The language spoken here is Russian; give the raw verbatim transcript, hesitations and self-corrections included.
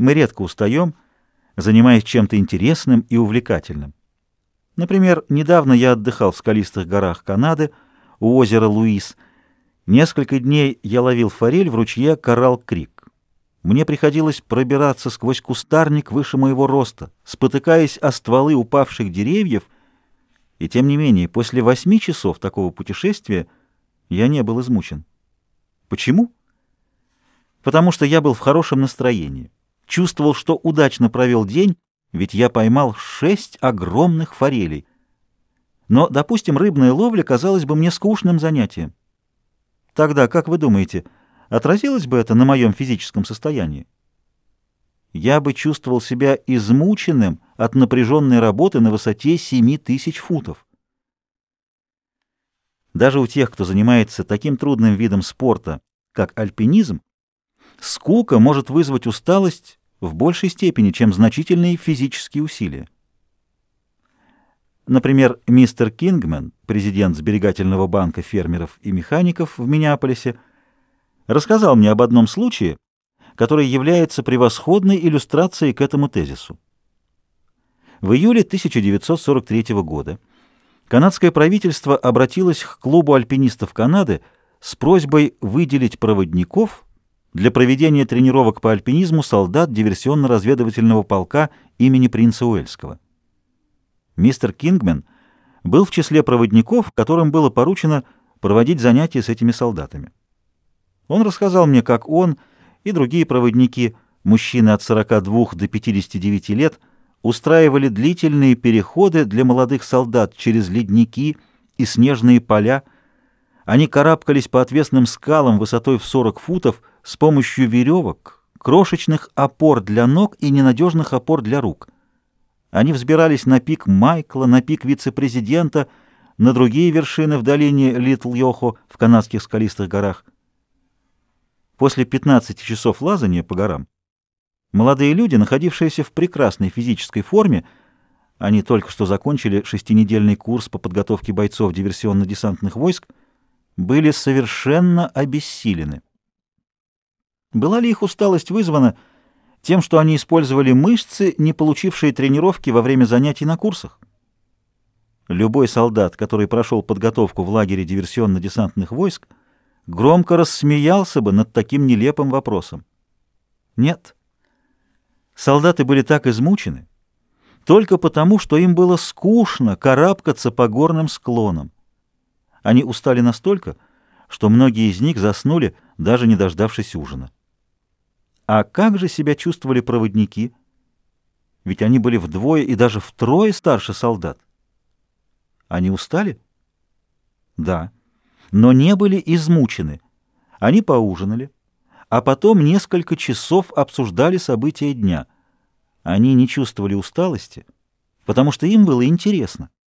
Мы редко устаем, занимаясь чем-то интересным и увлекательным. Например, недавно я отдыхал в скалистых горах Канады у озера Луис. Несколько дней я ловил форель в ручье Коралл-Крик. Мне приходилось пробираться сквозь кустарник выше моего роста, спотыкаясь о стволы упавших деревьев, и тем не менее после восьми часов такого путешествия я не был измучен. Почему? Потому что я был в хорошем настроении, чувствовал, что удачно провел день, ведь я поймал шесть огромных форелей. Но, допустим, рыбная ловля казалась бы мне скучным занятием. Тогда, как вы думаете, отразилось бы это на моем физическом состоянии? Я бы чувствовал себя измученным от напряженной работы на высоте семи тысяч футов. Даже у тех, кто занимается таким трудным видом спорта, как альпинизм, скука может вызвать усталость в большей степени, чем значительные физические усилия. Например, мистер Кингмен, президент Сберегательного банка фермеров и механиков в Миннеаполисе, рассказал мне об одном случае, который является превосходной иллюстрацией к этому тезису. В июле тысяча девятьсот сорок третьего года канадское правительство обратилось к клубу альпинистов Канады с просьбой выделить проводников для проведения тренировок по альпинизму солдат диверсионно-разведывательного полка имени принца Уэльского. Мистер Кингмен был в числе проводников, которым было поручено проводить занятия с этими солдатами. Он рассказал мне, как он и другие проводники, мужчины от сорока двух до пятидесяти девяти лет, устраивали длительные переходы для молодых солдат через ледники и снежные поля. Они карабкались по отвесным скалам высотой в сорок футов с помощью веревок, крошечных опор для ног и ненадежных опор для рук. Они взбирались на пик Майкла, на пик вице-президента, на другие вершины в долине Литл-Йохо в канадских скалистых горах. После пятнадцати часов лазания по горам молодые люди, находившиеся в прекрасной физической форме, они только что закончили шестинедельный курс по подготовке бойцов диверсионно-десантных войск, были совершенно обессилены. Была ли их усталость вызвана тем, что они использовали мышцы, не получившие тренировки во время занятий на курсах? Любой солдат, который прошел подготовку в лагере диверсионно-десантных войск, громко рассмеялся бы над таким нелепым вопросом. Нет. Солдаты были так измучены только потому, что им было скучно карабкаться по горным склонам. Они устали настолько, что многие из них заснули, даже не дождавшись ужина. А как же себя чувствовали проводники? Ведь они были вдвое и даже втрое старше солдат. Они устали? Да, но не были измучены. Они поужинали, а потом несколько часов обсуждали события дня. Они не чувствовали усталости, потому что им было интересно.